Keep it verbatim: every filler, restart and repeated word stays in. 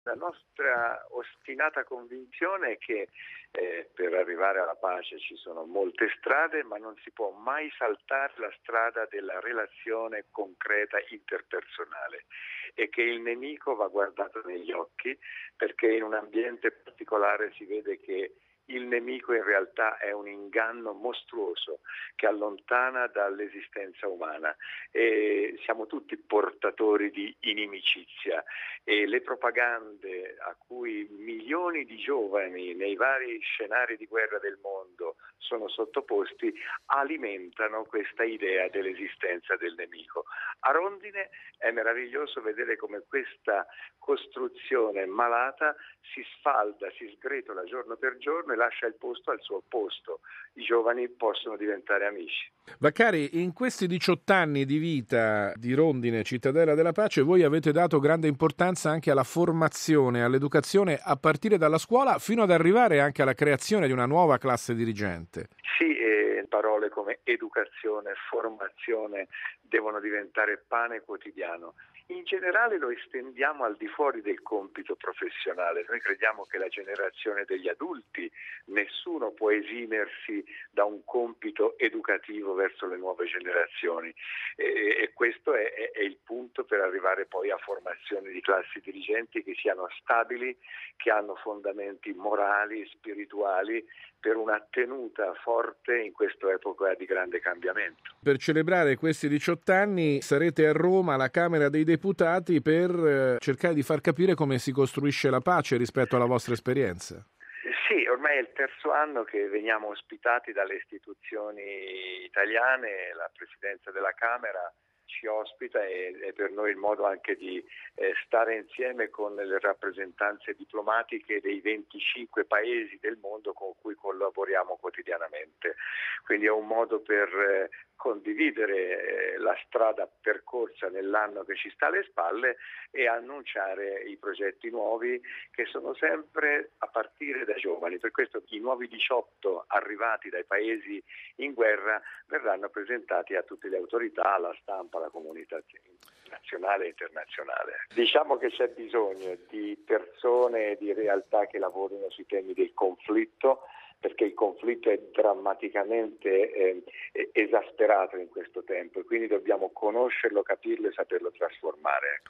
La nostra ostinata convinzione è che eh, per arrivare alla pace ci sono molte strade, ma non si può mai saltare la strada della relazione concreta interpersonale e che il nemico va guardato negli occhi, perché in un ambiente particolare si vede che il nemico in realtà è un inganno mostruoso che allontana dall'esistenza umana, e siamo tutti portatori di inimicizia, e le propagande a cui milioni di giovani nei vari scenari di guerra del mondo sono sottoposti alimentano questa idea dell'esistenza del nemico. A Rondine è meraviglioso vedere come questa costruzione malata si sfalda, si sgretola giorno per giorno e lascia il posto al suo opposto. I giovani possono diventare amici. Vaccari, in questi diciotto anni di vita di Rondine, cittadella della pace, voi avete dato grande importanza anche alla formazione, all'educazione a partire dalla scuola fino ad arrivare anche alla creazione di una nuova classe dirigente. Sì, e parole come educazione, formazione devono diventare pane quotidiano. In generale lo estendiamo al di fuori del compito professionale. Noi crediamo che la generazione degli adulti, nessuno può esimersi da un compito educativo verso le nuove generazioni, e, e questo è, è, è il punto per arrivare poi a formazione di classi dirigenti che siano stabili, che hanno fondamenti morali, spirituali, per una tenuta forte in questa epoca di grande cambiamento. Per celebrare questi diciotto anni sarete a Roma alla Camera dei Deputati per cercare di far capire come si costruisce la pace rispetto alla vostra esperienza. Sì, ormai è il terzo anno che veniamo ospitati dalle istituzioni italiane, la Presidenza della Camera ci ospita e è per noi il modo anche di eh, stare insieme con le rappresentanze diplomatiche dei venticinque paesi del mondo con cui collaboriamo quotidianamente. Quindi è un modo per eh, condividere eh, la strada percorsa nell'anno che ci sta alle spalle e annunciare i progetti nuovi che sono sempre a partire da giovani. Per questo i nuovi diciotto arrivati dai paesi in guerra verranno presentati a tutte le autorità, alla stampa, alla comunità nazionale e internazionale. Diciamo che c'è bisogno di persone e di realtà che lavorino sui temi del conflitto, perché il conflitto è drammaticamente eh, esasperato in questo tempo e quindi dobbiamo conoscerlo, capirlo e saperlo trasformare.